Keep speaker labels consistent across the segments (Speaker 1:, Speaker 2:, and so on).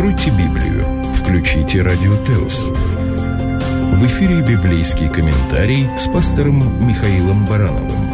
Speaker 1: Откройте Библию, включите Радио Теос. В эфире библейский комментарий с пастором Михаилом Барановым.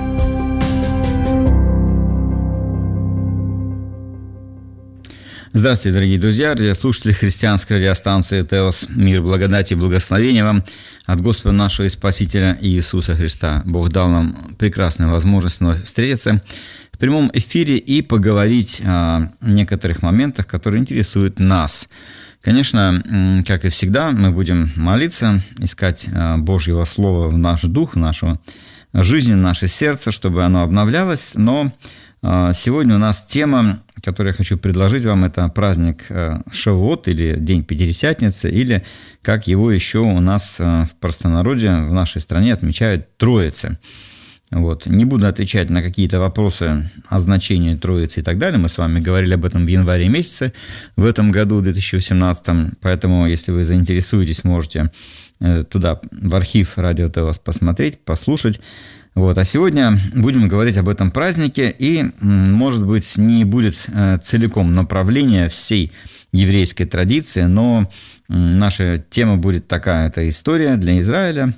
Speaker 2: Здравствуйте, дорогие друзья, радиослушатели христианской радиостанции «Теос». Мир, благодать и благословение вам от Господа нашего и Спасителя Иисуса Христа. Бог дал нам прекрасную возможность вновь встретиться в прямом эфире и поговорить о некоторых моментах, которые интересуют нас. Конечно, как и всегда, мы будем молиться, искать Божьего Слова в наш дух, в нашу жизнь, в наше сердце, чтобы оно обновлялось, но сегодня у нас тема, которую я хочу предложить вам, это праздник Шавуот или День Пятидесятницы, или как его еще у нас в простонародье в нашей стране отмечают Троицы. Не буду отвечать на какие-то вопросы о значении Троицы и так далее. Мы с вами говорили об этом в январе месяце в этом году, 2018. Поэтому, если вы заинтересуетесь, можете туда, в архив Радио Теос посмотреть, послушать. А сегодня будем говорить об этом празднике, и, может быть, не будет целиком направления всей еврейской традиции, но наша тема будет такая: это история для Израиля,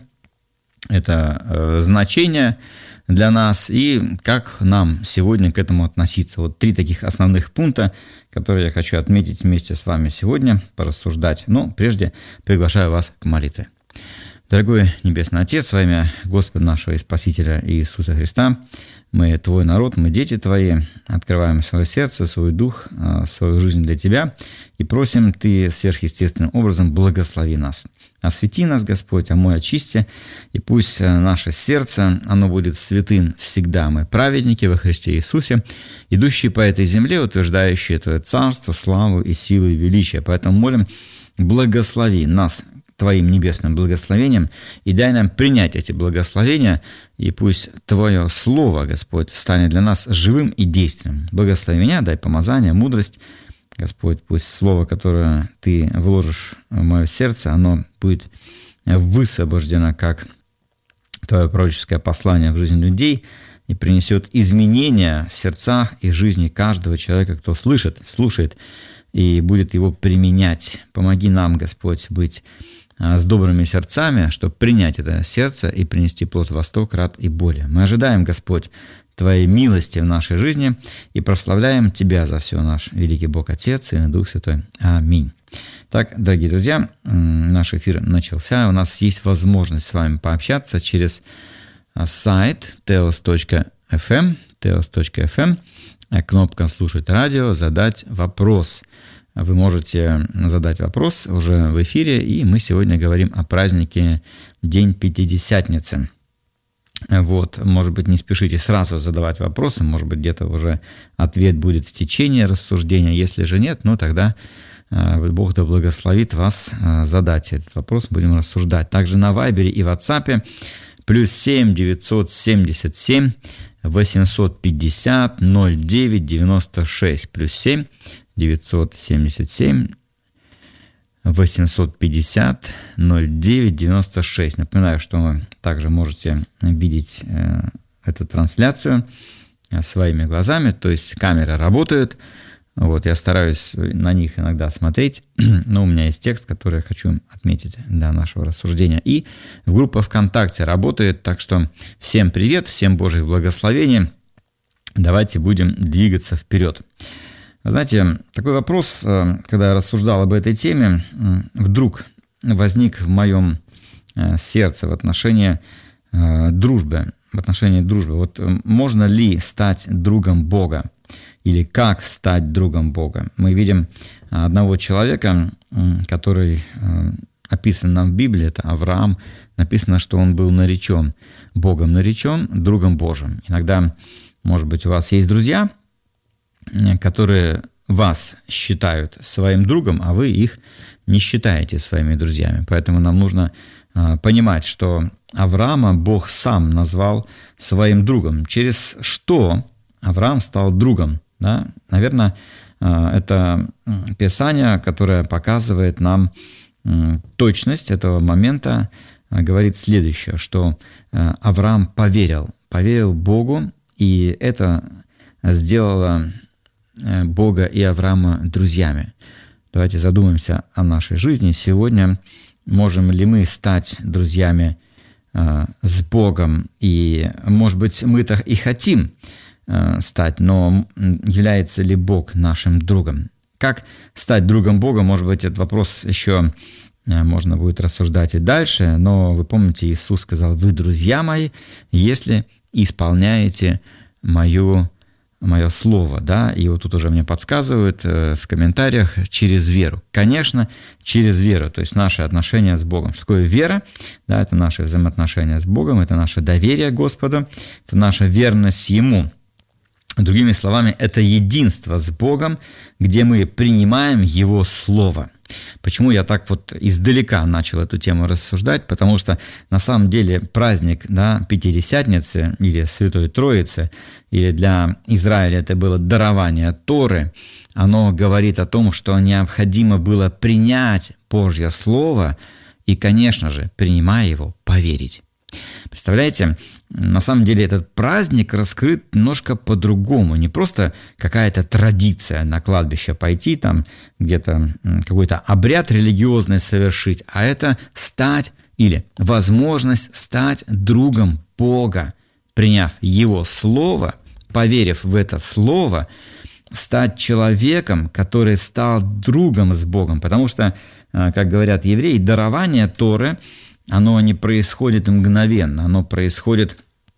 Speaker 2: это значение для нас, и как нам сегодня к этому относиться. 3 таких основных пункта, которые я хочу отметить вместе с вами сегодня, порассуждать. Но прежде приглашаю вас к молитве. Дорогой Небесный Отец, во имя Господа нашего и Спасителя Иисуса Христа, мы Твой народ, мы дети Твои, открываем свое сердце, свой дух, свою жизнь для Тебя и просим Ты сверхъестественным образом благослови нас. Освети нас, Господь, омой, очисти, и пусть наше сердце, оно будет святым всегда. Мы праведники во Христе Иисусе, идущие по этой земле, утверждающие Твое царство, славу и силу и величие. Поэтому молим, благослови нас Твоим небесным благословением, и дай нам принять эти благословения, и пусть Твое Слово, Господь, станет для нас живым и действенным. Благослови меня, дай помазание, мудрость, Господь, пусть Слово, которое Ты вложишь в мое сердце, оно будет высвобождено как Твое пророческое послание в жизнь людей и принесет изменения в сердцах и жизни каждого человека, кто слышит, слушает и будет его применять. Помоги нам, Господь, быть с добрыми сердцами, чтобы принять это сердце и принести плод во 100 крат и более. Мы ожидаем, Господь, Твоей милости в нашей жизни и прославляем Тебя за все, наш великий Бог Отец, Сын и Дух Святой. Аминь. Так, дорогие друзья, наш эфир начался. У нас есть возможность с вами пообщаться через сайт teos.fm, кнопка «Слушать радио», задать вопрос. Вы можете задать вопрос уже в эфире, и мы сегодня говорим о празднике День Пятидесятницы. Может быть, не спешите сразу задавать вопросы, может быть, где-то уже ответ будет в течение рассуждения. Если же нет, тогда Бог да благословит вас задать этот вопрос, будем рассуждать. Также на Вайбере и WhatsApp +7 977 850 09 96 +7 977 850 09 96. Напоминаю, что вы также можете видеть эту трансляцию своими глазами, то есть камеры работают. Я стараюсь на них иногда смотреть, но у меня есть текст, который я хочу отметить для нашего рассуждения. И группа ВКонтакте работает, так что всем привет, всем Божьих благословений. Давайте будем двигаться вперед. Знаете, такой вопрос, когда я рассуждал об этой теме, вдруг возник в моем сердце в отношении дружбы. Можно ли стать другом Бога? Или как стать другом Бога? Мы видим одного человека, который описан нам в Библии, это Авраам. Написано, что он был наречен Богом, наречен другом Божьим. Иногда, может быть, у вас есть друзья, которые вас считают своим другом, а вы их не считаете своими друзьями. Поэтому нам нужно понимать, что Авраама Бог сам назвал своим другом. Через что Авраам стал другом? Да? Наверное, это Писание, которое показывает нам точность этого момента, говорит следующее, что Авраам поверил Богу, и это сделало Бога и Авраама друзьями. Давайте задумаемся о нашей жизни. Сегодня можем ли мы стать друзьями с Богом? И, может быть, мы-то и хотим стать, но является ли Бог нашим другом? Как стать другом Бога? Может быть, этот вопрос еще можно будет рассуждать и дальше, но вы помните, Иисус сказал: «Вы, друзья мои, если исполняете мое слово», да, и вот тут уже мне подсказывают в комментариях: через веру. Конечно, через веру, то есть наши отношения с Богом. Что такое вера? Да, это наши взаимоотношения с Богом, это наше доверие Господу, это наша верность Ему. Другими словами, это единство с Богом, где мы принимаем Его Слово. Почему я так вот издалека начал эту тему рассуждать? Потому что на самом деле праздник, да, Пятидесятницы или Святой Троицы, или для Израиля это было дарование Торы, оно говорит о том, что необходимо было принять Божье Слово и, конечно же, принимая его, поверить. Представляете, на самом деле этот праздник раскрыт немножко по-другому. Не просто какая-то традиция на кладбище пойти, там где-то какой-то обряд религиозный совершить, а это стать или возможность стать другом Бога, приняв Его Слово, поверив в это Слово, стать человеком, который стал другом с Богом. Потому что, как говорят евреи, дарование Торы, оно не происходит мгновенно, оно происходит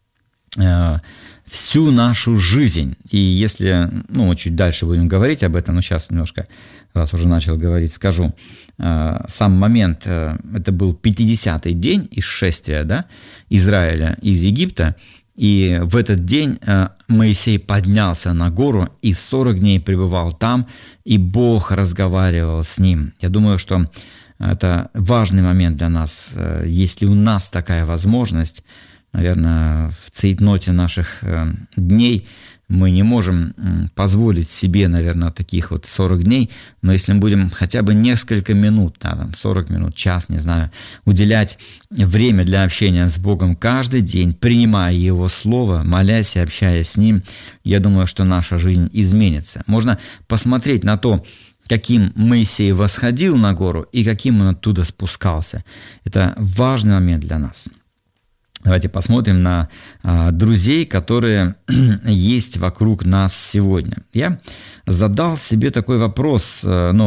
Speaker 2: всю нашу жизнь. И если, чуть дальше будем говорить об этом, но сейчас немножко, раз уже начал говорить, скажу. Сам момент, это был 50-й день исшествия, да, Израиля из Египта, и в этот день Моисей поднялся на гору и 40 дней пребывал там, и Бог разговаривал с ним. Я думаю, что это важный момент для нас. Если у нас такая возможность, наверное, в цейтноте наших дней мы не можем позволить себе, наверное, таких вот 40 дней, но если мы будем хотя бы несколько минут, 40 минут, час, не знаю, уделять время для общения с Богом каждый день, принимая Его Слово, молясь и общаясь с Ним, я думаю, что наша жизнь изменится. Можно посмотреть на то, каким Моисей восходил на гору и каким он оттуда спускался. Это важный момент для нас. Давайте посмотрим на друзей, которые есть вокруг нас сегодня. Я задал себе такой вопрос,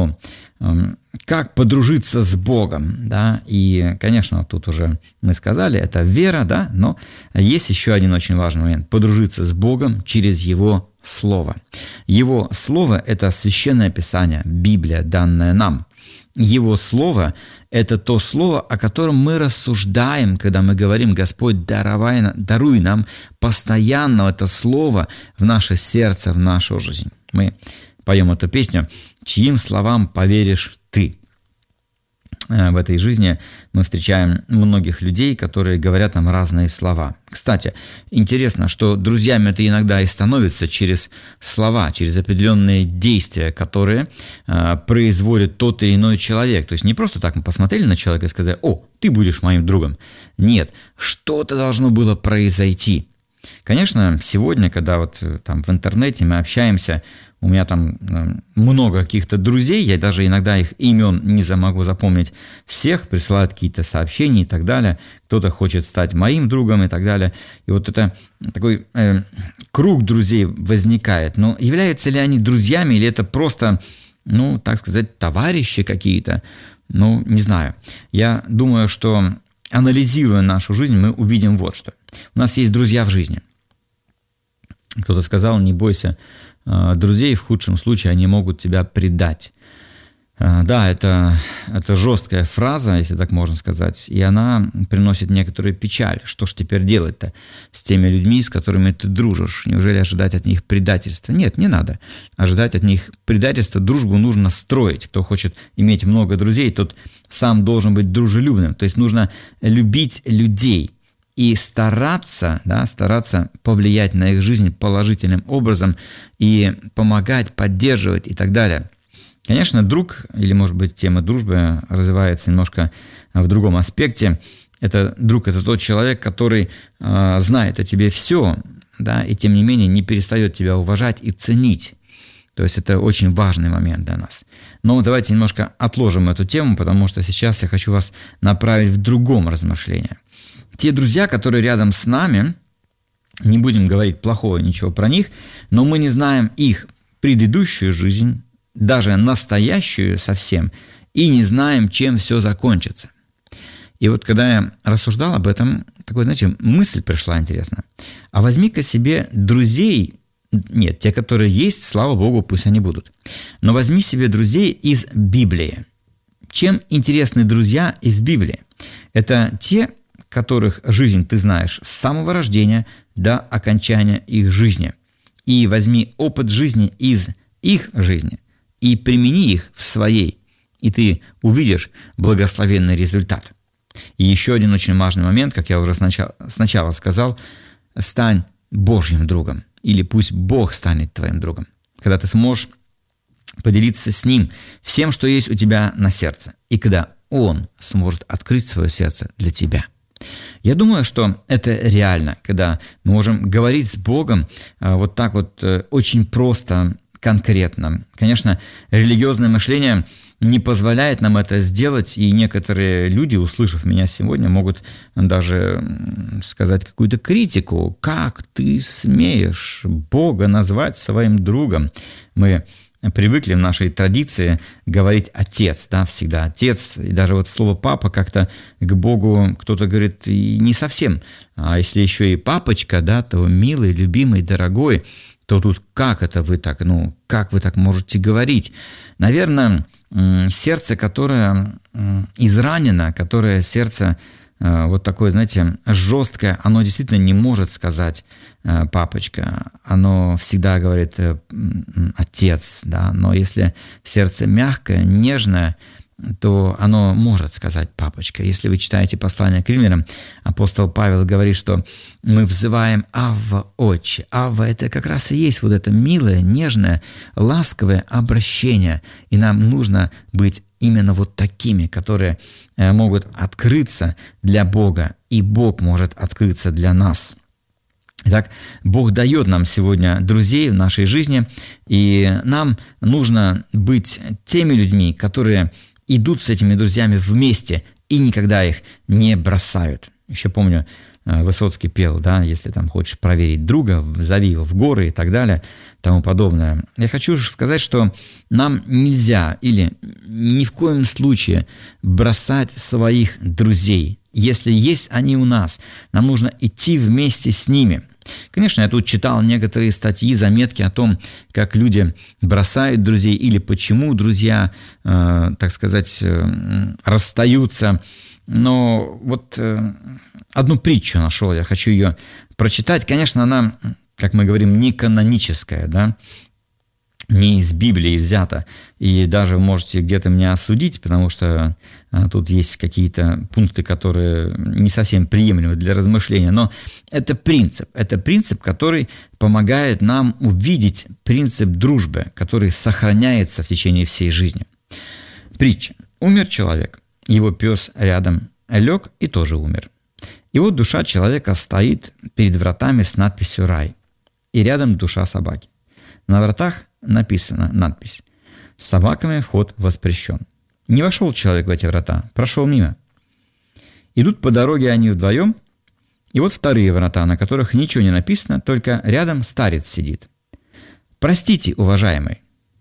Speaker 2: как подружиться с Богом, да, и, конечно, тут уже мы сказали, это вера, да, но есть еще один очень важный момент – подружиться с Богом через Его Слово. Его Слово – это Священное Писание, Библия, данная нам. Его Слово – это то Слово, о котором мы рассуждаем, когда мы говорим: «Господь, даруй нам постоянно это Слово в наше сердце, в нашу жизнь». Мы поем эту песню «Чьим словам поверишь ты?». В этой жизни мы встречаем многих людей, которые говорят нам разные слова. Кстати, интересно, что друзьями это иногда и становится через слова, через определенные действия, которые производит тот или иной человек. То есть не просто так мы посмотрели на человека и сказали: «О, ты будешь моим другом». Нет, что-то должно было произойти. Конечно, сегодня, когда вот там в интернете мы общаемся, у меня там много каких-то друзей, я даже иногда их имен не могу запомнить всех, присылают какие-то сообщения и так далее, кто-то хочет стать моим другом и так далее. И вот это такой круг друзей возникает. Но являются ли они друзьями или это просто, так сказать, товарищи какие-то? Не знаю. Я думаю, что анализируя нашу жизнь, мы увидим вот что. У нас есть друзья в жизни. Кто-то сказал: не бойся друзей, в худшем случае они могут тебя предать. Да, это жесткая фраза, если так можно сказать, и она приносит некоторую печаль. Что ж теперь делать-то с теми людьми, с которыми ты дружишь? Неужели ожидать от них предательства? Нет, не надо ожидать от них предательства. Дружбу нужно строить. Кто хочет иметь много друзей, тот сам должен быть дружелюбным. То есть нужно любить людей и стараться повлиять на их жизнь положительным образом и помогать, поддерживать и так далее. Конечно, друг, или, может быть, тема дружбы развивается немножко в другом аспекте. Друг – это тот человек, который знает о тебе все, да, и тем не менее не перестает тебя уважать и ценить. То есть это очень важный момент для нас. Но давайте немножко отложим эту тему, потому что сейчас я хочу вас направить в другом размышлении. Те друзья, которые рядом с нами, не будем говорить плохого ничего про них, но мы не знаем их предыдущую жизнь, даже настоящую совсем, и не знаем, чем все закончится. И вот когда я рассуждал об этом, такой, знаете, мысль пришла интересная. А возьми-ка себе друзей, нет, те, которые есть, слава Богу, пусть они будут. Но возьми себе друзей из Библии. Чем интересны друзья из Библии? Это те, которых жизнь ты знаешь с самого рождения до окончания их жизни. И возьми опыт жизни из их жизни и примени их в своей, и ты увидишь благословенный результат. И еще один очень важный момент, как я уже сначала сказал, стань Божьим другом, или пусть Бог станет твоим другом, когда ты сможешь поделиться с Ним всем, что есть у тебя на сердце, и когда Он сможет открыть свое сердце для тебя. Я думаю, что это реально, когда мы можем говорить с Богом вот так вот очень просто, конкретно. Конечно, религиозное мышление не позволяет нам это сделать, и некоторые люди, услышав меня сегодня, могут даже сказать какую-то критику. Как ты смеешь Бога назвать своим другом? Мы привыкли в нашей традиции говорить «отец», да, всегда «отец», и даже вот слово «папа» как-то к Богу кто-то говорит и не совсем. А если еще и «папочка», да, то «милый, любимый, дорогой», то тут как это вы так, как вы так можете говорить? Наверное, сердце, которое изранено, которое сердце вот такое, знаете, жесткое, оно действительно не может сказать «папочка», оно всегда говорит «отец», да, но если сердце мягкое, нежное, то оно может сказать «папочка». Если вы читаете послание к Римлянам, апостол Павел говорит, что мы взываем «Авва, Отче». «Авва» — это как раз и есть вот это милое, нежное, ласковое обращение. И нам нужно быть именно вот такими, которые могут открыться для Бога, и Бог может открыться для нас. Итак, Бог дает нам сегодня друзей в нашей жизни, и нам нужно быть теми людьми, которые идут с этими друзьями вместе и никогда их не бросают. Еще помню, Высоцкий пел, да, если там хочешь проверить друга, зови его в горы и так далее, тому подобное. Я хочу сказать, что нам нельзя или ни в коем случае бросать своих друзей. Если есть они у нас, нам нужно идти вместе с ними. Конечно, я тут читал некоторые статьи, заметки о том, как люди бросают друзей или почему друзья, так сказать, расстаются. Но вот одну притчу нашел, я хочу ее прочитать. Конечно, она, как мы говорим, не каноническая, да, не из Библии взята. И даже вы можете где-то меня осудить, потому что тут есть какие-то пункты, которые не совсем приемлемы для размышления. Но это принцип, который помогает нам увидеть принцип дружбы, который сохраняется в течение всей жизни. Притча. Умер человек, его пес рядом лег и тоже умер. И вот душа человека стоит перед вратами с надписью «Рай», и рядом душа собаки. На вратах написана надпись «С собаками вход воспрещен». Не вошел человек в эти врата, прошел мимо. Идут по дороге они вдвоем, и вот вторые врата, на которых ничего не написано, только рядом старец сидит. «Простите, уважаемый».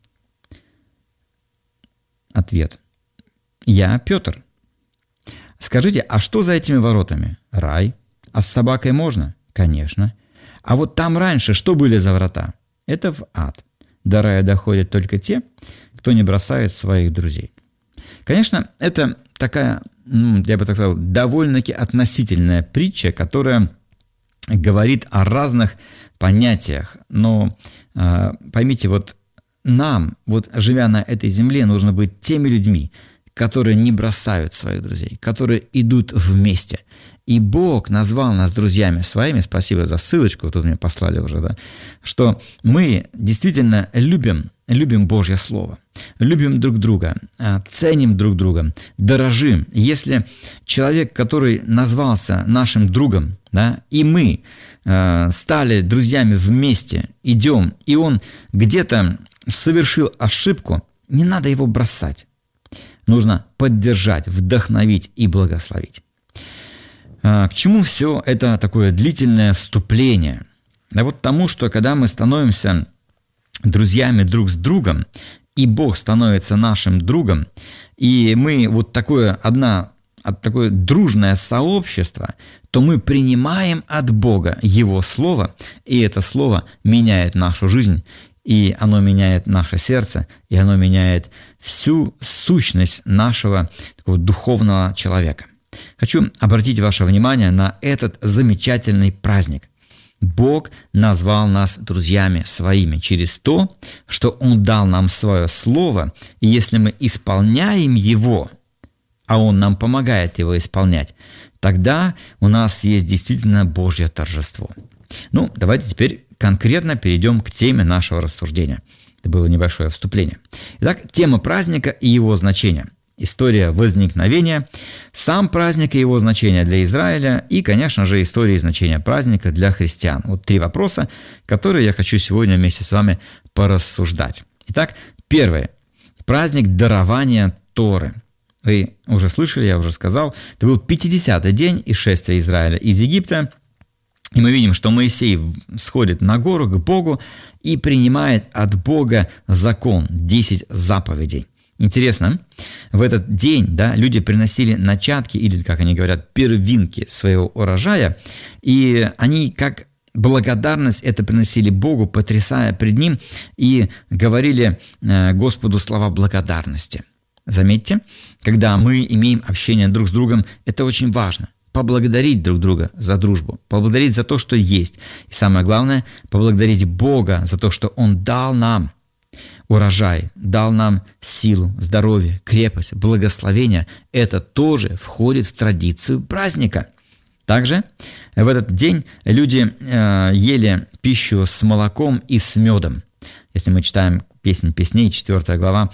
Speaker 2: Ответ. «Я Петр». «Скажите, а что за этими воротами?» «Рай». «А с собакой можно?» «Конечно». «А вот там раньше что были за врата?» «Это в ад. До рая доходят только те, кто не бросает своих друзей». Конечно, это такая, я бы так сказал, довольно-таки относительная притча, которая говорит о разных понятиях. Но поймите, вот нам, вот живя на этой земле, нужно быть теми людьми, которые не бросают своих друзей, которые идут вместе. И Бог назвал нас друзьями своими, спасибо за ссылочку, тут мне послали уже, да, что мы действительно любим Божье Слово, любим друг друга, ценим друг друга, дорожим. Если человек, который назвался нашим другом, да, и мы стали друзьями вместе, идем, и он где-то совершил ошибку, не надо его бросать. Нужно поддержать, вдохновить и благословить. К чему все это такое длительное вступление? Да вот тому, что когда мы становимся друзьями друг с другом, и Бог становится нашим другом, и мы вот такое дружное сообщество, то мы принимаем от Бога Его Слово, и это Слово меняет нашу жизнь, и оно меняет наше сердце, и оно меняет всю сущность нашего такого духовного человека. Хочу обратить ваше внимание на этот замечательный праздник. Бог назвал нас друзьями своими через то, что Он дал нам свое Слово, и если мы исполняем его, а Он нам помогает его исполнять, тогда у нас есть действительно Божье торжество. Давайте теперь конкретно перейдем к теме нашего рассуждения. Это было небольшое вступление. Итак, тема праздника и его значение. История возникновения, сам праздник и его значение для Израиля и, конечно же, история и значение праздника для христиан. Вот 3 вопроса, которые я хочу сегодня вместе с вами порассуждать. Итак, первое. Праздник дарования Торы. Вы уже слышали, я уже сказал, это был 50-й день из шествия Израиля из Египта. И мы видим, что Моисей сходит на гору к Богу и принимает от Бога закон, 10 заповедей. Интересно, в этот день люди приносили начатки, или, как они говорят, первинки своего урожая, и они как благодарность это приносили Богу, потрясая пред Ним, и говорили Господу слова благодарности. Заметьте, когда мы имеем общение друг с другом, это очень важно. Поблагодарить друг друга за дружбу, поблагодарить за то, что есть. И самое главное, поблагодарить Бога за то, что Он дал нам урожай, дал нам силу, здоровье, крепость, благословение. Это тоже входит в традицию праздника. Также в этот день люди ели пищу с молоком и с медом. Если мы читаем Песнь Песней, 4 глава,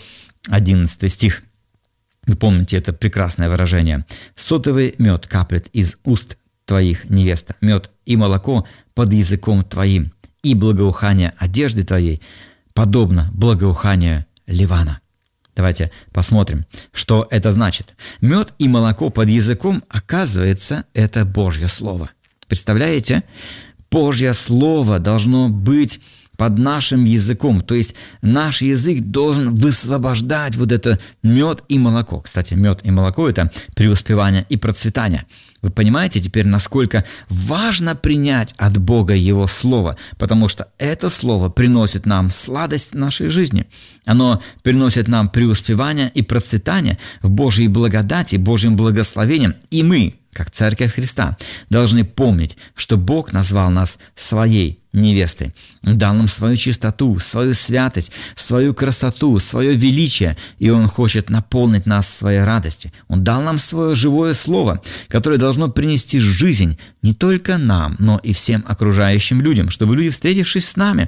Speaker 2: 11 стих. Вы помните это прекрасное выражение. «Сотовый мед каплет из уст твоих, невеста, мед и молоко под языком твоим, и благоухание одежды твоей подобно благоуханию Ливана». Давайте посмотрим, что это значит. Мед и молоко под языком, оказывается, это Божье Слово. Представляете? Божье Слово должно быть под нашим языком. То есть наш язык должен высвобождать вот это мед и молоко. Кстати, мед и молоко – это преуспевание и процветание. Вы понимаете теперь, насколько важно принять от Бога Его Слово, потому что это Слово приносит нам сладость в нашей жизни. Оно приносит нам преуспевание и процветание в Божьей благодати, Божьим благословением. И мы, как Церковь Христа, должны помнить, что Бог назвал нас своей невестой. Он дал нам свою чистоту, свою святость, свою красоту, свое величие, и Он хочет наполнить нас своей радостью. Он дал нам свое живое слово, которое должно принести жизнь не только нам, но и всем окружающим людям, чтобы люди, встретившись с нами,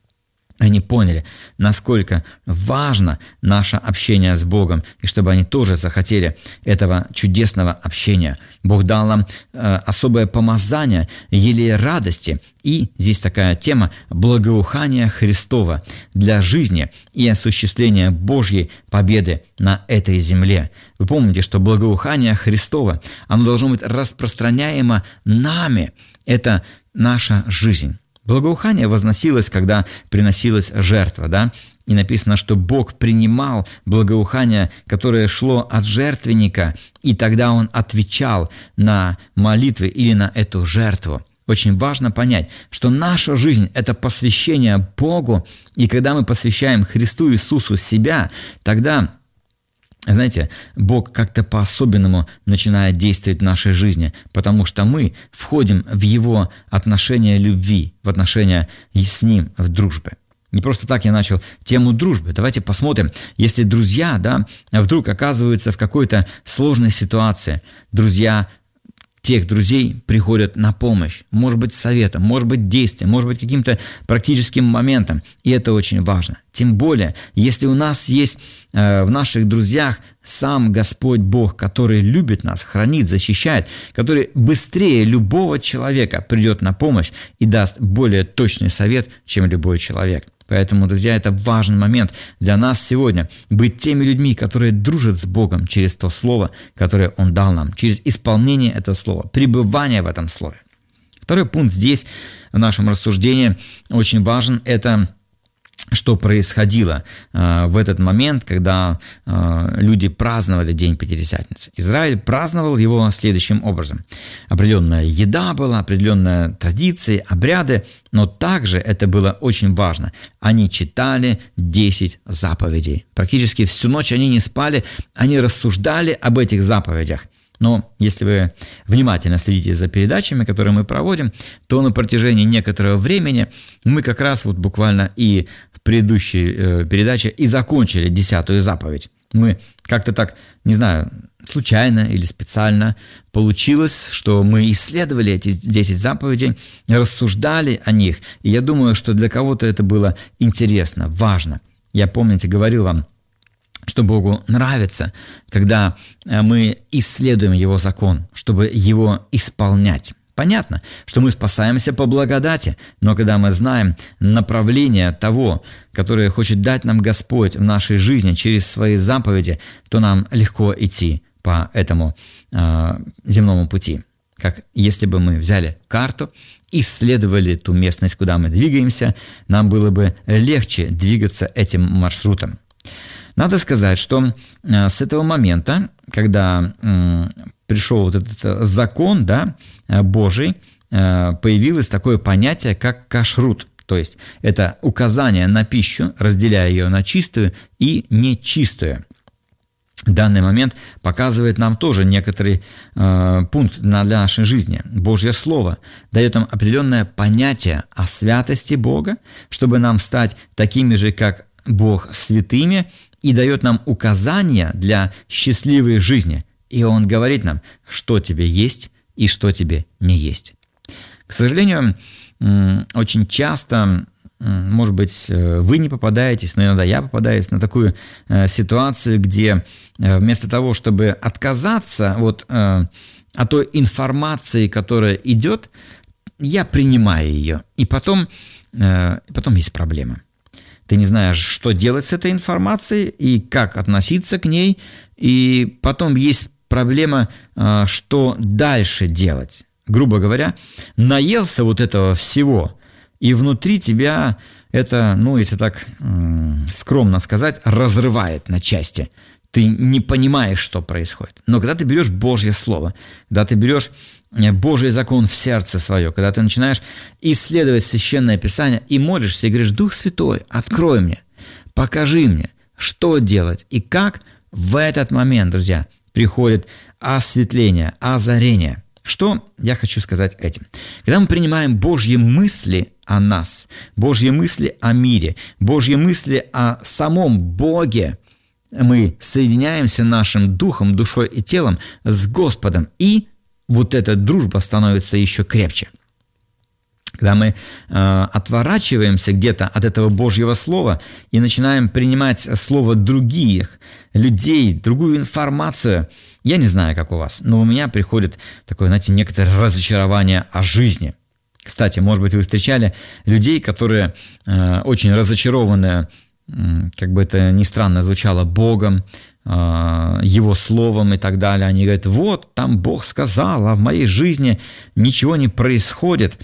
Speaker 2: они поняли, насколько важно наше общение с Богом, и чтобы они тоже захотели этого чудесного общения. Бог дал нам особое помазание, елея радости, и здесь такая тема благоухания Христова для жизни и осуществления Божьей победы на этой земле. Вы помните, что благоухание Христова, оно должно быть распространяемо нами. Это наша жизнь. Благоухание возносилось, когда приносилась жертва, И написано, что Бог принимал благоухание, которое шло от жертвенника, и тогда Он отвечал на молитвы или на эту жертву. Очень важно понять, что наша жизнь – это посвящение Богу, и когда мы посвящаем Христу Иисусу себя, тогда, знаете, Бог как-то по-особенному начинает действовать в нашей жизни, потому что мы входим в Его отношения любви, в отношения с Ним в дружбе. Не просто так я начал тему дружбы. Давайте посмотрим, если друзья, вдруг оказываются в какой-то сложной ситуации, тех друзей приходят на помощь, может быть, советом, может быть, действием, может быть, каким-то практическим моментом, и это очень важно. Тем более, если у нас есть в наших друзьях сам Господь Бог, который любит нас, хранит, защищает, который быстрее любого человека придет на помощь и даст более точный совет, чем любой человек. Поэтому, друзья, это важный момент для нас сегодня – быть теми людьми, которые дружат с Богом через то Слово, которое Он дал нам, через исполнение этого Слова, пребывание в этом Слове. Второй пункт здесь в нашем рассуждении очень важен – это что происходило в этот момент, когда люди праздновали День Пятидесятницы. Израиль праздновал его следующим образом. Определенная еда была, определенные традиции, обряды, но также это было очень важно. Они читали 10 заповедей. Практически всю ночь они не спали, они рассуждали об этих заповедях. Но если вы внимательно следите за передачами, которые мы проводим, то на протяжении некоторого времени мы как раз вот буквально и в предыдущей передаче и закончили 10-ю заповедь. Мы как-то так, не знаю, случайно или специально получилось, что мы исследовали эти 10 заповедей, рассуждали о них. И я думаю, что для кого-то это было интересно, важно. Я, помните, говорил вам, что Богу нравится, когда мы исследуем Его закон, чтобы его исполнять. Понятно, что мы спасаемся по благодати, но когда мы знаем направление того, которое хочет дать нам Господь в нашей жизни через свои заповеди, то нам легко идти по этому земному пути. Как если бы мы взяли карту, исследовали ту местность, куда мы двигаемся, нам было бы легче двигаться этим маршрутом. Надо сказать, что с этого момента, когда пришел вот этот закон, да, Божий, появилось такое понятие, как кашрут. То есть это указание на пищу, разделяя ее на чистую и нечистую. Данный момент показывает нам тоже некоторый пункт для нашей жизни. Божье Слово дает нам определенное понятие о святости Бога, чтобы нам стать такими же, как Бог, святыми, и дает нам указания для счастливой жизни. И Он говорит нам, что тебе есть и что тебе не есть. К сожалению, очень часто, может быть, вы не попадаетесь, но иногда я попадаюсь на такую ситуацию, где вместо того, чтобы отказаться от той информации, которая идет, я принимаю ее. И потом есть проблема. Ты не знаешь, что делать с этой информацией и как относиться к ней. И потом есть проблема, что дальше делать. Грубо говоря, наелся вот этого всего, и внутри тебя это, если так скромно сказать, разрывает на части. Ты не понимаешь, что происходит. Но когда ты берешь Божье Слово, когда ты берешь Божий закон в сердце свое, когда ты начинаешь исследовать Священное Писание и молишься, и говоришь: Дух Святой, открой мне, покажи мне, что делать и как, в этот момент, друзья, приходит осветление, озарение. Что я хочу сказать этим? Когда мы принимаем Божьи мысли о нас, Божьи мысли о мире, Божьи мысли о самом Боге, мы соединяемся нашим духом, душой и телом с Господом, и вот эта дружба становится еще крепче. Когда мы отворачиваемся где-то от этого Божьего Слова и начинаем принимать слово других людей, другую информацию, я не знаю, как у вас, но у меня приходит такое, некоторое разочарование о жизни. Кстати, может быть, вы встречали людей, которые очень разочарованы, как бы это ни странно звучало, Богом, Его Словом и так далее. Они говорят: вот, там Бог сказал, а в моей жизни ничего не происходит.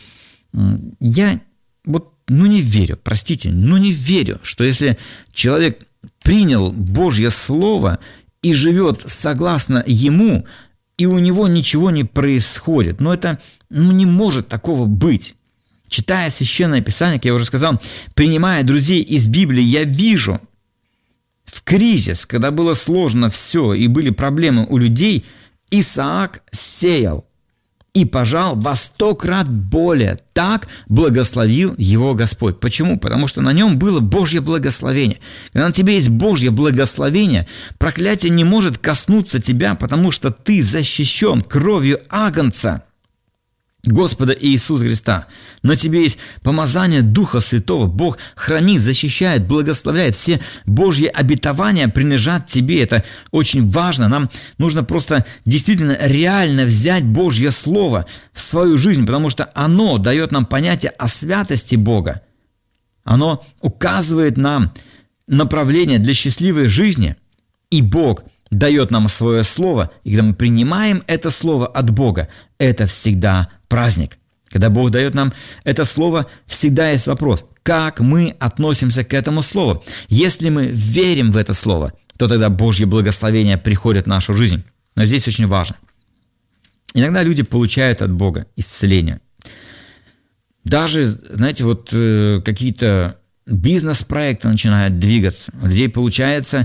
Speaker 2: Я не верю, простите, не верю, что если человек принял Божье Слово и живет согласно Ему, и у него ничего не происходит, это не может такого быть. Читая Священное Писание, как я уже сказал, принимая друзей из Библии, я вижу в кризис, когда было сложно все и были проблемы у людей, Исаак сеял и пожал во 100 крат более. Так благословил его Господь. Почему? Потому что на нем было Божье благословение. Когда на тебе есть Божье благословение, проклятие не может коснуться тебя, потому что ты защищен кровью Агнца, Господа Иисуса Христа. На тебе есть помазание Духа Святого. Бог хранит, защищает, благословляет. Все Божьи обетования принадлежат тебе. Это очень важно. Нам нужно просто действительно реально взять Божье Слово в свою жизнь, потому что оно дает нам понятие о святости Бога, Оно указывает нам направление для счастливой жизни, и Бог дает нам свое слово, и когда мы принимаем это слово от Бога, это всегда праздник. Когда Бог дает нам это слово, всегда есть вопрос, как мы относимся к этому слову. Если мы верим в это слово, то тогда Божье благословение приходит в нашу жизнь. Но здесь очень важно. Иногда люди получают от Бога исцеление. Даже, знаете, вот какие-то бизнес-проекты начинают двигаться. У людей получается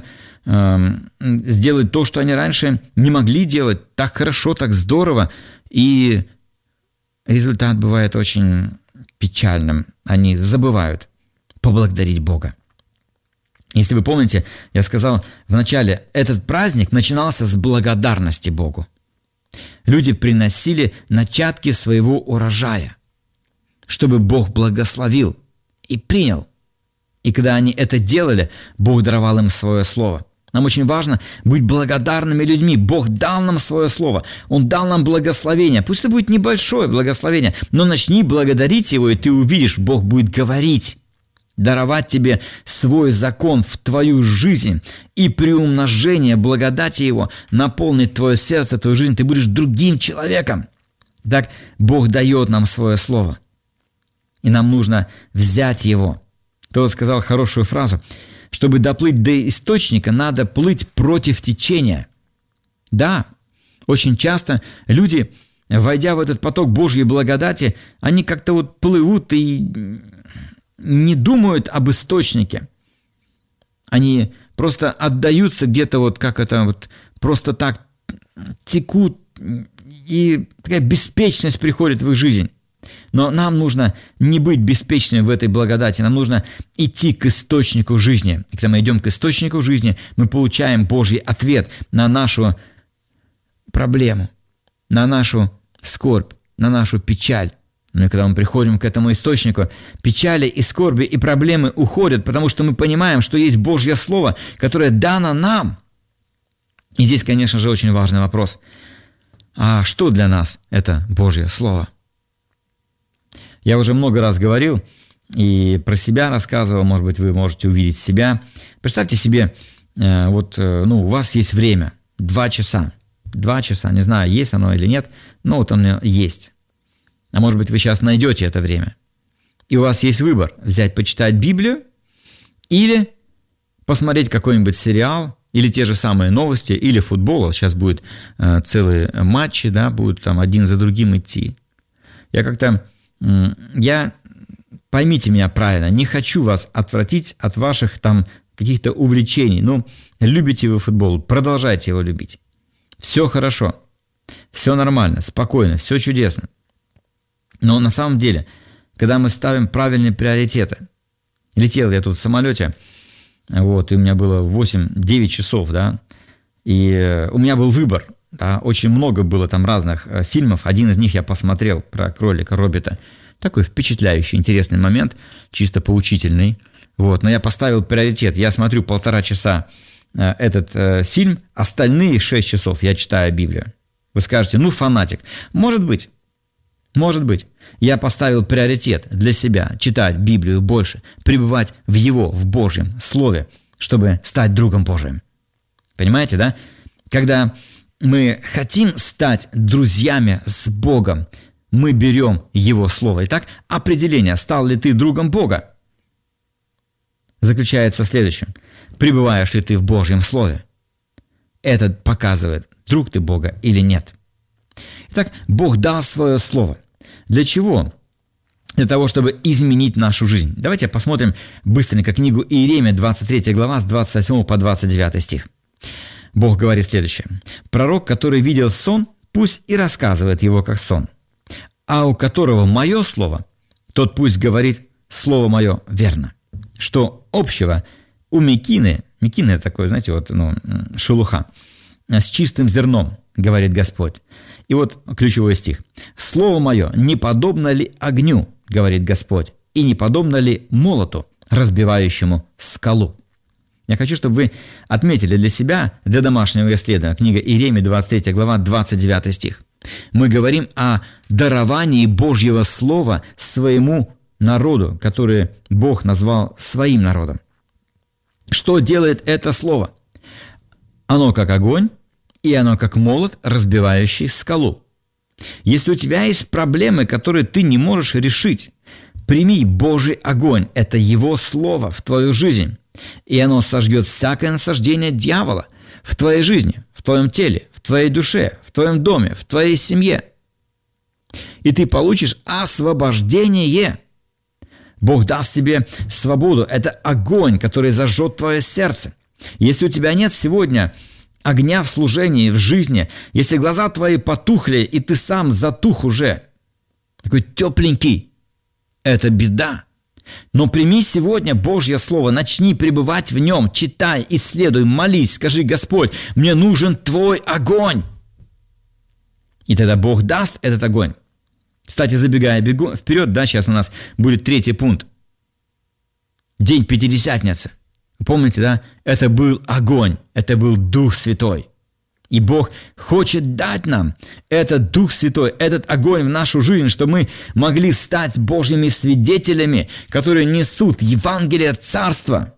Speaker 2: сделать то, что они раньше не могли делать, так хорошо, так здорово, и результат бывает очень печальным. Они забывают поблагодарить Бога. Если вы помните, я сказал в начале, этот праздник начинался с благодарности Богу. Люди приносили начатки своего урожая, чтобы Бог благословил и принял. И когда они это делали, Бог даровал им свое слово. Нам очень важно быть благодарными людьми. Бог дал нам свое слово. Он дал нам благословение. Пусть это будет небольшое благословение, но начни благодарить Его, и ты увидишь, Бог будет говорить, даровать тебе свой закон в твою жизнь, и при умножении благодати Его наполнит твое сердце, твою жизнь. Ты будешь другим человеком. Так Бог дает нам свое слово, и нам нужно взять его. Кто-то сказал хорошую фразу: чтобы доплыть до источника, надо плыть против течения. Да, очень часто люди, войдя в этот поток Божьей благодати, они как-то вот плывут и не думают об источнике. Они просто отдаются где-то вот как это вот просто так текут, и такая беспечность приходит в их жизнь. Но нам нужно не быть беспечными в этой благодати, нам нужно идти к источнику жизни. И когда мы идем к источнику жизни, мы получаем Божий ответ на нашу проблему, на нашу скорбь, на нашу печаль. Но когда мы приходим к этому источнику, печали и скорби и проблемы уходят, потому что мы понимаем, что есть Божье Слово, которое дано нам. И здесь, конечно же, очень важный вопрос. А что для нас это Божье Слово? Я уже много раз говорил и про себя рассказывал, может быть, вы можете увидеть себя. Представьте себе, у вас есть время, 2 часа. 2 часа, не знаю, есть оно или нет, но вот оно есть. А может быть, вы сейчас найдете это время. И у вас есть выбор: взять, почитать Библию или посмотреть какой-нибудь сериал, или те же самые новости, или футбол. Сейчас будет целые матчи, да, будут там один за другим идти. Поймите меня правильно, не хочу вас отвратить от ваших там каких-то увлечений. Любите вы футбол, продолжайте его любить. Все хорошо, все нормально, спокойно, все чудесно. Но на самом деле, когда мы ставим правильные приоритеты, летел я тут в самолете, и у меня было 8-9 часов, да, и у меня был выбор, да, очень много было там разных фильмов, один из них я посмотрел про кролика Роббита, такой впечатляющий, интересный момент, чисто поучительный, но я поставил приоритет, я смотрю 1,5 часа этот фильм, остальные 6 часов я читаю Библию. Вы скажете, фанатик. Может быть. Я поставил приоритет для себя читать Библию больше, пребывать в Божьем Слове, чтобы стать другом Божиим. Понимаете, да? Когда мы хотим стать друзьями с Богом, мы берем Его Слово. Итак, определение, стал ли ты другом Бога, заключается в следующем. Пребываешь ли ты в Божьем Слове? Это показывает, друг ты Бога или нет. Итак, Бог дал свое Слово. Для чего? Для того, чтобы изменить нашу жизнь. Давайте посмотрим быстренько книгу Иеремия, 23 глава, с 28 по 29 стих. Бог говорит следующее. «Пророк, который видел сон, пусть и рассказывает его как сон. А у которого мое слово, тот пусть говорит, слово мое верно. Что общего у мекины это такое, знаете, шелуха, с чистым зерном, говорит Господь». И ключевой стих. «Слово мое не подобно ли огню, говорит Господь, и не подобно ли молоту, разбивающему скалу?» Я хочу, чтобы вы отметили для себя, для домашнего исследования, книга Иеремия, 23 глава, 29 стих. Мы говорим о даровании Божьего Слова своему народу, который Бог назвал своим народом. Что делает это слово? Оно как огонь, и оно как молот, разбивающий скалу. Если у тебя есть проблемы, которые ты не можешь решить, прими Божий огонь, это Его Слово в твою жизнь, и оно сожжет всякое насаждение дьявола в твоей жизни, в твоем теле, в твоей душе, в твоем доме, в твоей семье. И ты получишь освобождение. Бог даст тебе свободу. Это огонь, который зажжет твое сердце. Если у тебя нет сегодня огня в служении, в жизни, если глаза твои потухли, и ты сам затух уже, такой тепленький, это беда. Но прими сегодня Божье Слово, начни пребывать в нем, читай, исследуй, молись, скажи: Господь, мне нужен Твой огонь. И тогда Бог даст этот огонь. Кстати, забегая вперед, сейчас у нас будет 3-й пункт. День Пятидесятницы. Помните, да? Это был огонь, это был Дух Святой. И Бог хочет дать нам этот Дух Святой, этот огонь в нашу жизнь, чтобы мы могли стать Божьими свидетелями, которые несут Евангелие Царства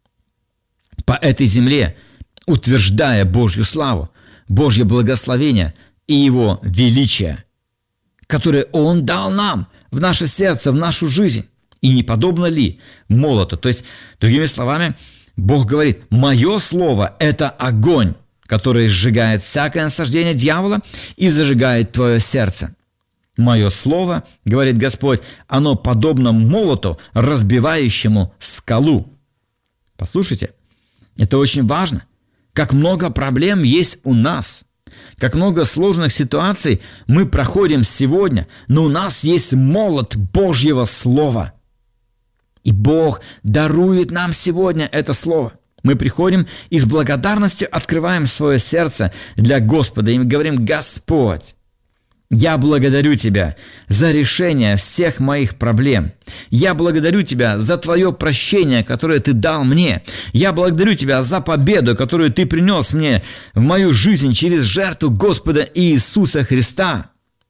Speaker 2: по этой земле, утверждая Божью славу, Божье благословение и Его величие, которое Он дал нам в наше сердце, в нашу жизнь. И не подобно ли молоту? То есть, другими словами, Бог говорит: «Мое слово – это огонь, который сжигает всякое насаждение дьявола и зажигает твое сердце. Мое слово, – говорит Господь, – оно подобно молоту, разбивающему скалу». Послушайте, это очень важно. Как много проблем есть у нас, как много сложных ситуаций мы проходим сегодня, но у нас есть молот Божьего Слова. И Бог дарует нам сегодня это Слово. Мы приходим и с благодарностью открываем свое сердце для Господа и говорим: «Господь, я благодарю Тебя за решение всех моих проблем. Я благодарю Тебя за Твое прощение, которое Ты дал мне. Я благодарю Тебя за победу, которую Ты принес мне в мою жизнь через жертву Господа Иисуса Христа».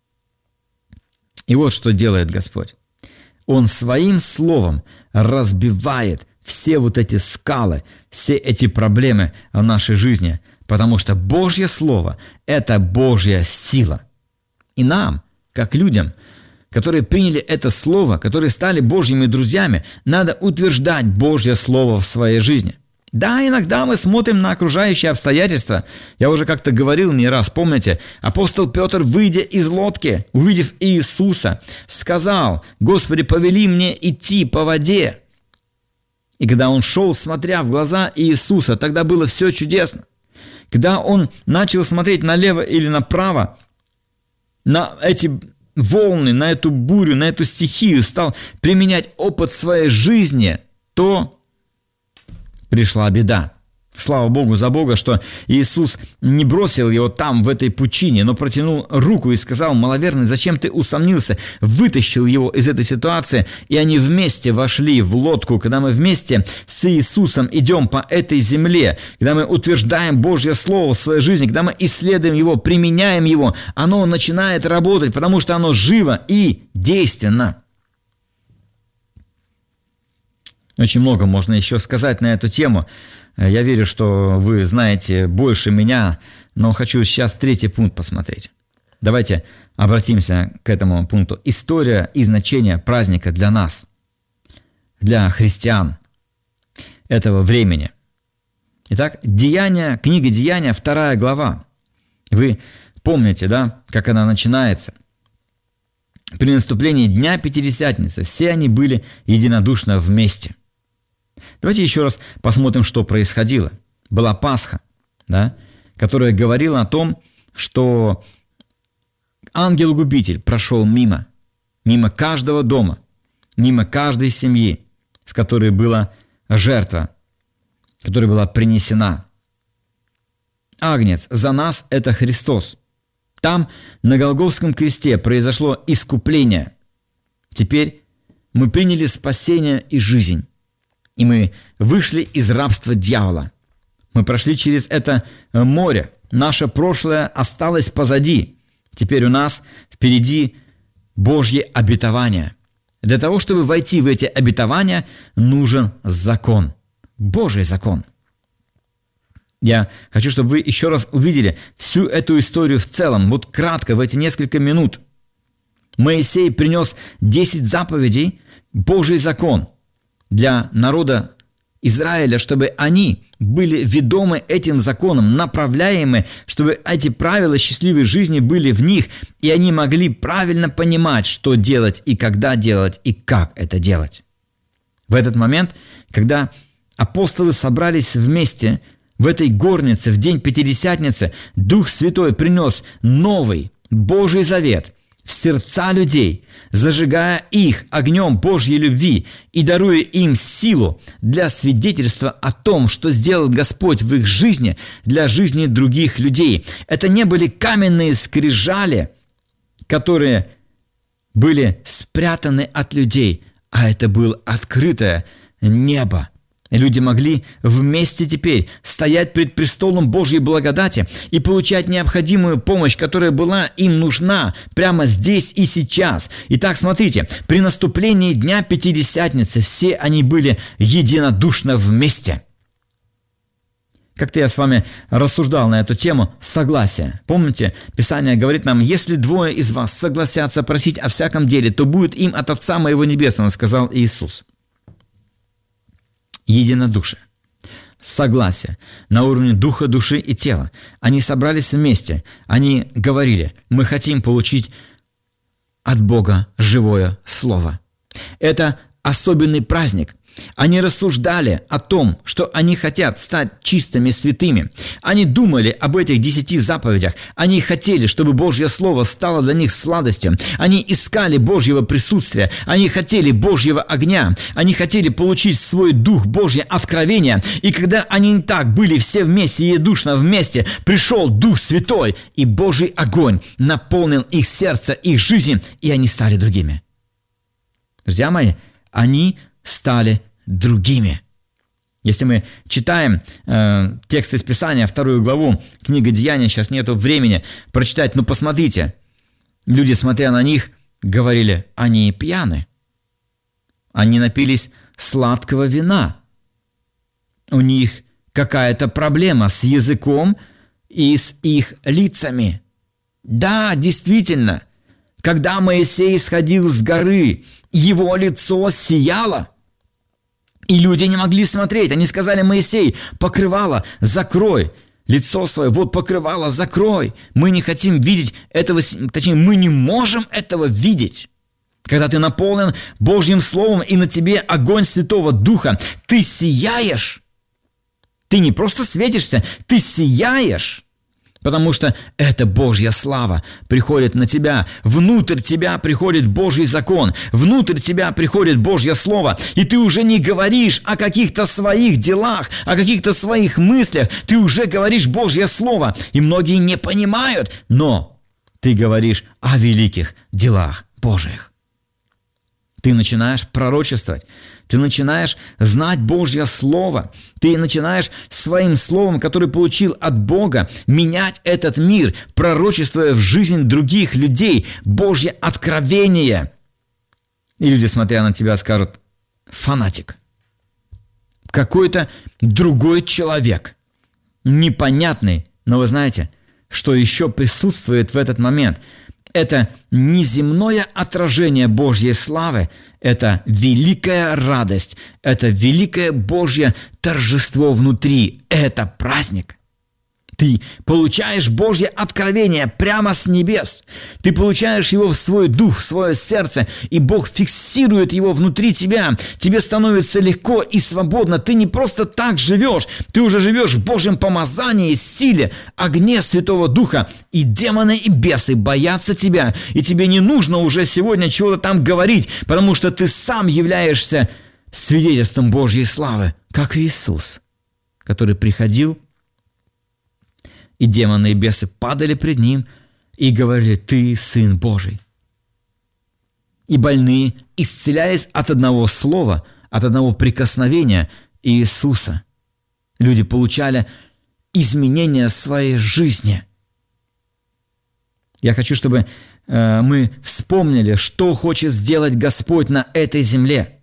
Speaker 2: И вот что делает Господь. Он своим словом разбивает все вот эти скалы, все эти проблемы в нашей жизни, потому что Божье Слово – это Божья сила. И нам, как людям, которые приняли это Слово, которые стали Божьими друзьями, надо утверждать Божье Слово в своей жизни. Да, иногда мы смотрим на окружающие обстоятельства. Я уже как-то говорил не раз, помните, апостол Петр, выйдя из лодки, увидев Иисуса, сказал: «Господи, повели мне идти по воде». И когда он шел, смотря в глаза Иисуса, тогда было все чудесно. Когда он начал смотреть налево или направо, на эти волны, на эту бурю, на эту стихию, стал применять опыт своей жизни, то пришла беда. Слава Богу за Бога, что Иисус не бросил его там, в этой пучине, но протянул руку и сказал: «Маловерный, зачем ты усомнился?» Вытащил его из этой ситуации, и они вместе вошли в лодку. Когда мы вместе с Иисусом идем по этой земле, когда мы утверждаем Божье Слово в своей жизни, когда мы исследуем его, применяем его, оно начинает работать, потому что оно живо и действенно. Очень много можно еще сказать на эту тему. Я верю, что вы знаете больше меня, но хочу сейчас 3-й пункт посмотреть. Давайте обратимся к этому пункту. История и значение праздника для нас, для христиан этого времени. Итак, Деяния, книга Деяния, 2 глава. Вы помните, да, как она начинается? При наступлении Дня Пятидесятницы все они были единодушно вместе. Давайте еще раз посмотрим, что происходило. Была Пасха, да, которая говорила о том, что ангел-губитель прошел мимо каждого дома, мимо каждой семьи, в которой была жертва, которая была принесена. Агнец за нас – это Христос. Там, на Голгофском кресте, произошло искупление. Теперь мы приняли спасение и жизнь. И мы вышли из рабства дьявола. Мы прошли через это море. Наше прошлое осталось позади. Теперь у нас впереди Божье обетование. Для того, чтобы войти в эти обетования, нужен закон. Божий закон. Я хочу, чтобы вы еще раз увидели всю эту историю в целом. Вот кратко, в эти несколько минут. Моисей принес 10 заповедей, Божий закон для народа Израиля, чтобы они были ведомы этим законом, направляемы, чтобы эти правила счастливой жизни были в них, и они могли правильно понимать, что делать и когда делать, и как это делать. В этот момент, когда апостолы собрались вместе в этой горнице, в день Пятидесятницы, Дух Святой принес новый Божий завет в сердца людей, зажигая их огнем Божьей любви и даруя им силу для свидетельства о том, что сделал Господь в их жизни, для жизни других людей. Это не были каменные скрижали, которые были спрятаны от людей, а это было открытое небо. Люди могли вместе теперь стоять пред престолом Божьей благодати и получать необходимую помощь, которая была им нужна прямо здесь и сейчас. Итак, смотрите, при наступлении Дня Пятидесятницы все они были единодушно вместе. Как-то я с вами рассуждал на эту тему согласия. Помните, Писание говорит нам, если двое из вас согласятся просить о всяком деле, то будет им от Отца Моего Небесного, сказал Иисус. Единодушие, согласие на уровне духа, души и тела. Они собрались вместе, они говорили, мы хотим получить от Бога живое слово. Это особенный праздник. Они рассуждали о том, что они хотят стать чистыми, святыми. Они думали об этих 10 заповедях. Они хотели, чтобы Божье Слово стало для них сладостью. Они искали Божьего присутствия. Они хотели Божьего огня. Они хотели получить в свой дух Божье откровение. И когда они так были все вместе, единодушно вместе, пришел Дух Святой, и Божий огонь наполнил их сердце, их жизнь, и они стали другими. Друзья мои, они стали другими. Если мы читаем текст из Писания, 2 главу, книга Деяния, сейчас нету времени прочитать, но посмотрите, люди, смотря на них, говорили, они пьяны, они напились сладкого вина, у них какая-то проблема с языком и с их лицами. Да, действительно, когда Моисей сходил с горы, его лицо сияло, и люди не могли смотреть. Они сказали, Моисей, покрывало закрой, лицо свое, вот покрывало закрой. Мы не хотим видеть этого, точнее, мы не можем этого видеть. Когда ты наполнен Божьим Словом, и на тебе огонь Святого Духа, ты сияешь. Ты не просто светишься, ты сияешь. Потому что эта Божья слава приходит на тебя. Внутрь тебя приходит Божий закон. Внутрь тебя приходит Божье Слово. И ты уже не говоришь о каких-то своих делах, о каких-то своих мыслях. Ты уже говоришь Божье Слово. И многие не понимают. Но ты говоришь о великих делах Божьих. Ты начинаешь пророчествовать, ты начинаешь знать Божье Слово, ты начинаешь своим словом, которое получил от Бога, менять этот мир, пророчествуя в жизнь других людей Божье откровение. И люди, смотря на тебя, скажут, фанатик, какой-то другой человек, непонятный. Но вы знаете, что еще присутствует в этот момент – это неземное отражение Божьей славы, это великая радость, это великое Божье торжество внутри, это праздник. Ты получаешь Божье откровение прямо с небес. Ты получаешь его в свой дух, в свое сердце, и Бог фиксирует его внутри тебя. Тебе становится легко и свободно. Ты не просто так живешь. Ты уже живешь в Божьем помазании, силе, огне Святого Духа. И демоны, и бесы боятся тебя. И тебе не нужно уже сегодня чего-то там говорить, потому что ты сам являешься свидетельством Божьей славы, как Иисус, который приходил, и демоны и бесы падали пред Ним и говорили, «Ты Сын Божий». И больные исцелялись от одного слова, от одного прикосновения Иисуса. Люди получали изменения своей жизни. Я хочу, чтобы мы вспомнили, что хочет сделать Господь на этой земле.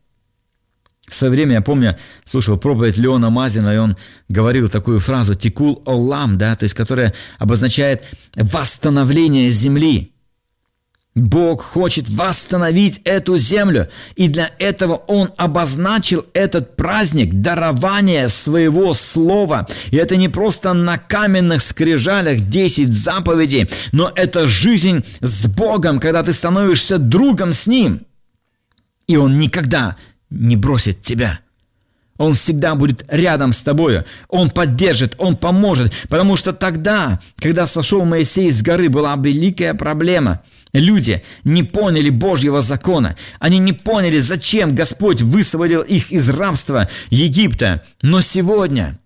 Speaker 2: В свое время, я помню, слушал проповедь Леона Мазина, и он говорил такую фразу «тикул олам», да, то есть, которая обозначает восстановление земли. Бог хочет восстановить эту землю, и для этого Он обозначил этот праздник дарования своего слова. И это не просто на каменных скрижалях 10 заповедей, но это жизнь с Богом, когда ты становишься другом с Ним. И Он никогда не бросит тебя. Он всегда будет рядом с тобой. Он поддержит, Он поможет. Потому что тогда, когда сошел Моисей с горы, была великая проблема. Люди не поняли Божьего закона. Они не поняли, зачем Господь высвободил их из рабства Египта. Но сегодня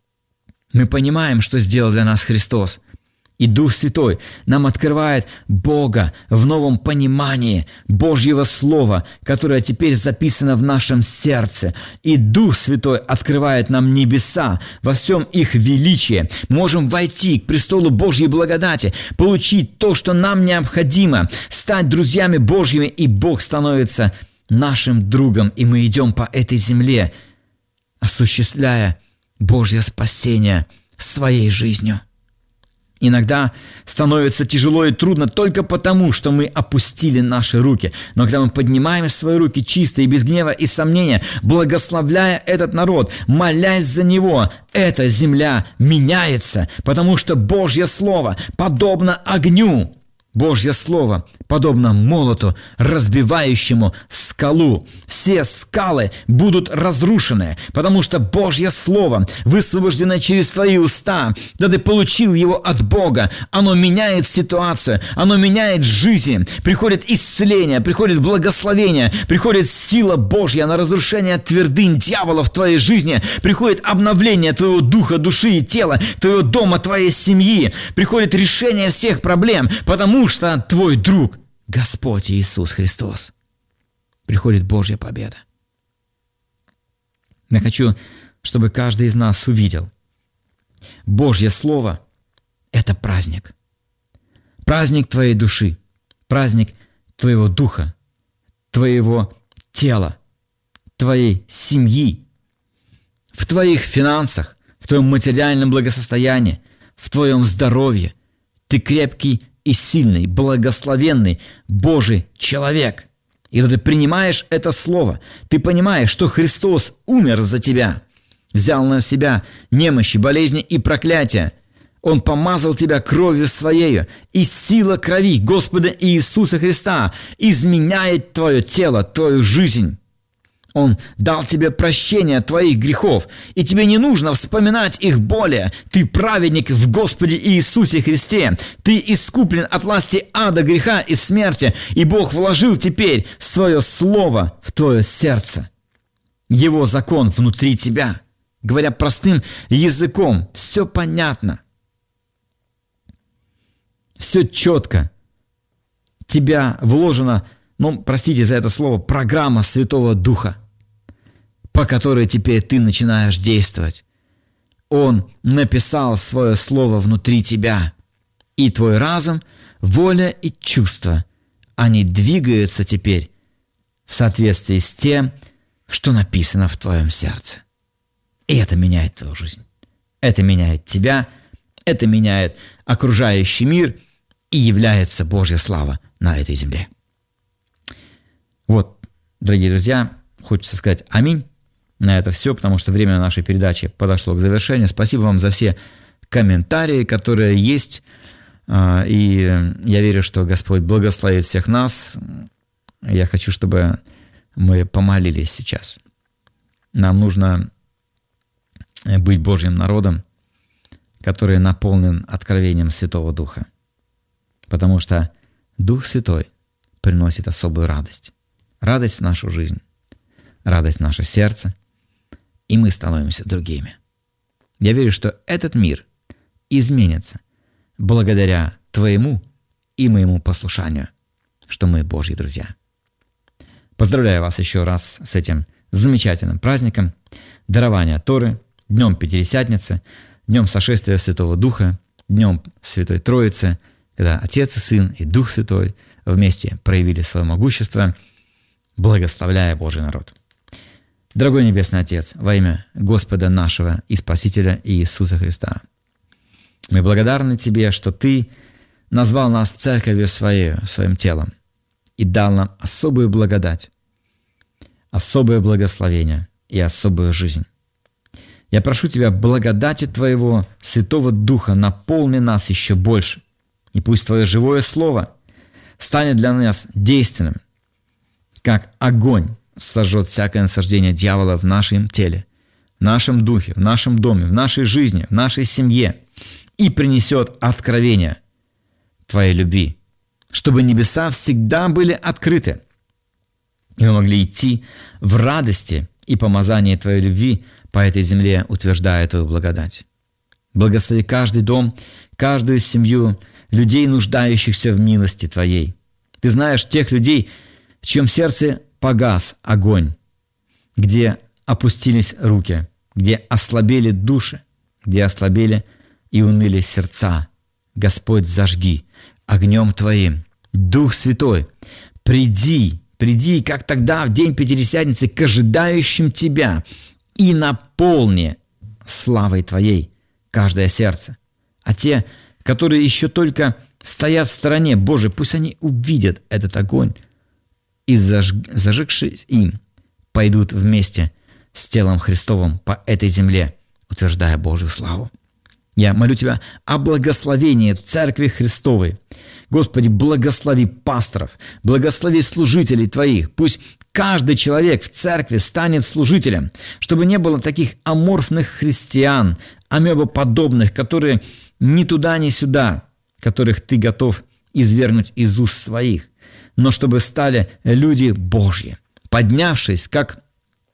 Speaker 2: мы понимаем, что сделал для нас Христос. И Дух Святой нам открывает Бога в новом понимании Божьего Слова, которое теперь записано в нашем сердце. И Дух Святой открывает нам небеса во всем их величии. Мы можем войти к престолу Божьей благодати, получить то, что нам необходимо, стать друзьями Божьими, и Бог становится нашим другом. И мы идем по этой земле, осуществляя Божье спасение своей жизнью. Иногда становится тяжело и трудно только потому, что мы опустили наши руки. Но когда мы поднимаем свои руки чисто и без гнева и сомнения, благословляя этот народ, молясь за него, эта земля меняется, потому что Божье Слово подобно огню. Божье Слово подобно молоту, разбивающему скалу. Все скалы будут разрушены, потому что Божье Слово, высвобожденное через твои уста, да ты получил его от Бога, оно меняет ситуацию, оно меняет жизнь, приходит исцеление, приходит благословение, приходит сила Божья на разрушение твердынь дьявола в твоей жизни, приходит обновление твоего духа, души и тела, твоего дома, твоей семьи, приходит решение всех проблем, потому что твой друг Господь Иисус Христос. Приходит Божья победа. Я хочу, чтобы каждый из нас увидел. Божье Слово – это праздник. Праздник твоей души, праздник твоего духа, твоего тела, твоей семьи, в твоих финансах, в твоем материальном благосостоянии, в твоем здоровье. Ты крепкий и сильный, благословенный Божий человек. И когда ты принимаешь это слово, ты понимаешь, что Христос умер за тебя, взял на себя немощи, болезни и проклятия. Он помазал тебя кровью Своею, и сила крови Господа Иисуса Христа изменяет твое тело, твою жизнь. Он дал тебе прощение твоих грехов, и тебе не нужно вспоминать их более. Ты праведник в Господе Иисусе Христе. Ты искуплен от власти ада, греха и смерти, и Бог вложил теперь свое слово в твое сердце. Его закон внутри тебя. Говоря простым языком, все понятно. Все четко. Тебя вложено, простите за это слово, программа Святого Духа, по которой теперь ты начинаешь действовать. Он написал свое слово внутри тебя. И твой разум, воля и чувства, они двигаются теперь в соответствии с тем, что написано в твоем сердце. И это меняет твою жизнь. Это меняет тебя, это меняет окружающий мир, и является Божья слава на этой земле. Вот, дорогие друзья, хочется сказать аминь на это все, потому что время нашей передачи подошло к завершению. Спасибо вам за все комментарии, которые есть. И я верю, что Господь благословит всех нас. Я хочу, чтобы мы помолились сейчас. Нам нужно быть Божьим народом, который наполнен откровением Святого Духа. Потому что Дух Святой приносит особую радость. Радость в нашу жизнь, радость в наше сердце, и мы становимся другими. Я верю, что этот мир изменится благодаря твоему и моему послушанию, что мы Божьи друзья. Поздравляю вас еще раз с этим замечательным праздником дарования Торы, Днем Пятидесятницы, Днем Сошествия Святого Духа, Днем Святой Троицы, когда Отец и Сын и Дух Святой вместе проявили свое могущество, благословляя Божий народ. Дорогой Небесный Отец, во имя Господа нашего и Спасителя Иисуса Христа, мы благодарны Тебе, что Ты назвал нас Церковью Своей, Своим телом, и дал нам особую благодать, особое благословение и особую жизнь. Я прошу Тебя, благодати Твоего Святого Духа наполни нас еще больше, и пусть Твое живое Слово станет для нас действенным, как огонь сожжет всякое насаждение дьявола в нашем теле, в нашем духе, в нашем доме, в нашей жизни, в нашей семье, и принесет откровение Твоей любви, чтобы небеса всегда были открыты, и мы могли идти в радости и помазании Твоей любви по этой земле, утверждая Твою благодать. Благослови каждый дом, каждую семью, людей, нуждающихся в милости Твоей. Ты знаешь тех людей, в чьем сердце погас огонь, где опустились руки, где ослабели души, где ослабели и уныли сердца. Господь, зажги огнем Твоим. Дух Святой, приди, как тогда в день Пятидесятницы, к ожидающим Тебя, и наполни славой Твоей каждое сердце. А те, которые еще только стоят в стороне, Боже, пусть они увидят этот огонь и, зажегшись им, пойдут вместе с телом Христовым по этой земле, утверждая Божью славу. Я молю Тебя о благословении Церкви Христовой. Господи, благослови пасторов, благослови служителей Твоих. Пусть каждый человек в церкви станет служителем, чтобы не было таких аморфных христиан, амебоподобных, которые ни туда, ни сюда, которых Ты готов извергнуть из уст Своих, но чтобы стали люди Божьи, поднявшись, как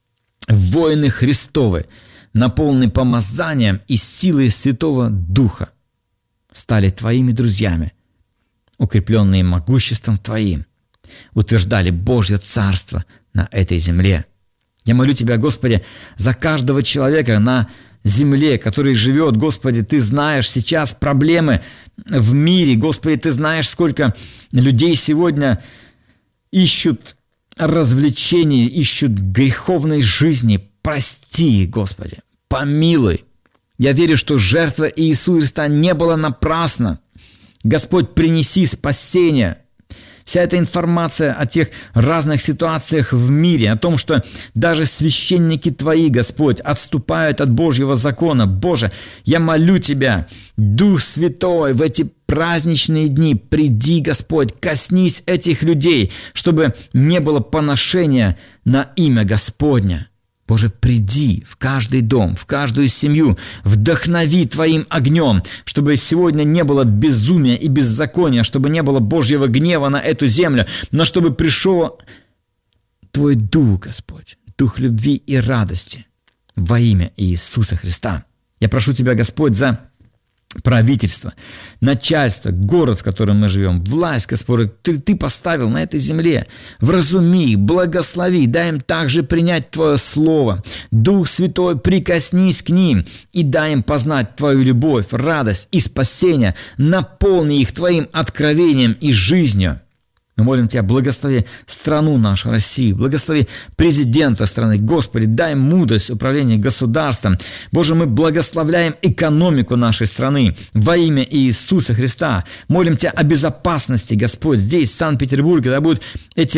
Speaker 2: воины Христовы, наполненные помазанием и силой Святого Духа, стали Твоими друзьями, укрепленные могуществом Твоим, утверждали Божье Царство на этой земле. Я молю Тебя, Господи, за каждого человека на земле, который живет. Господи, Ты знаешь сейчас проблемы в мире. Господи, Ты знаешь, сколько людей сегодня ищут развлечений, ищут греховной жизни. Прости, Господи, помилуй. Я верю, что жертва Иисуса Христа не была напрасна. Господь, принеси спасение. Вся эта информация о тех разных ситуациях в мире, о том, что даже священники Твои, Господь, отступают от Божьего закона. Боже, я молю Тебя, Дух Святой, в эти праздничные дни приди, Господь, коснись этих людей, чтобы не было поношения на имя Господня. Боже, приди в каждый дом, в каждую семью, вдохнови Твоим огнем, чтобы сегодня не было безумия и беззакония, чтобы не было Божьего гнева на эту землю, но чтобы пришел Твой Дух, Господь, Дух любви и радости во имя Иисуса Христа. Я прошу Тебя, Господь, за правительство, начальство, город, в котором мы живем, власть, Господь, Ты поставил на этой земле. Вразуми, благослови, дай им также принять Твое Слово. Дух Святой, прикоснись к ним и дай им познать Твою любовь, радость и спасение. Наполни их Твоим откровением и жизнью. Мы молим Тебя, благослови страну нашу, Россию, благослови президента страны. Господи, дай мудрость управления государством. Боже, мы благословляем экономику нашей страны во имя Иисуса Христа. Молим Тебя о безопасности, Господь, здесь, в Санкт-Петербурге, когда будет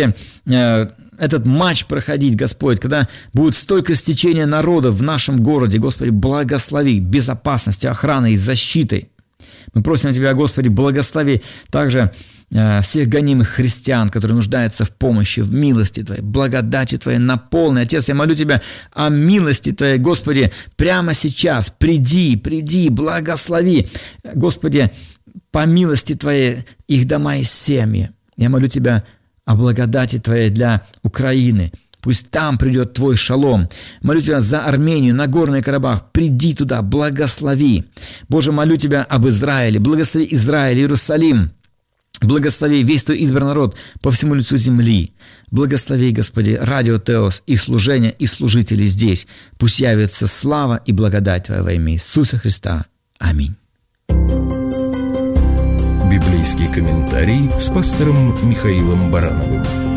Speaker 2: этот матч проходить, Господь, когда будет столько стечения народа в нашем городе. Господи, благослови безопасностью, охраной и защитой. Мы просим Тебя, Господи, благослови также всех гонимых христиан, которые нуждаются в помощи, в милости Твоей, благодати Твоей наполни. Отец, я молю Тебя о милости Твоей, Господи, прямо сейчас. Приди, благослови, Господи, по милости Твоей их дома и семьи. Я молю Тебя о благодати Твоей для Украины. Пусть там придет Твой шалом. Молю Тебя за Армению, Нагорный Карабах. Приди туда, благослови. Боже, молю Тебя об Израиле. Благослови Израиль, Иерусалим. Благослови весь Твой избранный народ по всему лицу земли. Благослови, Господи, радио Теос, и служение, и служители здесь. Пусть явится слава и благодать Твоя во имя Иисуса Христа. Аминь.
Speaker 1: Библейский комментарий с пастором Михаилом Барановым.